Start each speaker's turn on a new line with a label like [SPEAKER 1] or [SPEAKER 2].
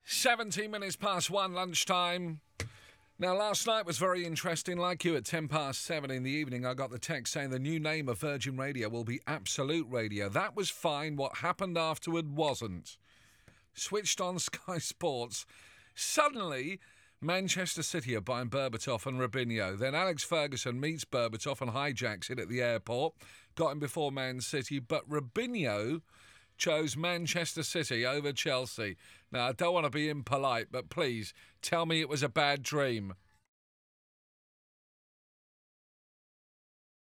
[SPEAKER 1] 17 minutes past 1 lunchtime. Now, last night was very interesting. Like you, at 10 past 7 in the evening, I got the text saying the new name of Virgin Radio will be Absolute Radio. That was fine. What happened afterward wasn't. Switched on Sky Sports. Suddenly, Manchester City are buying Berbatov and Robinho. Then Alex Ferguson meets Berbatov and hijacks it at the airport. Got him before Man City. But Robinho chose Manchester City over Chelsea. Now, I don't want to be impolite, but please tell me it was a bad dream.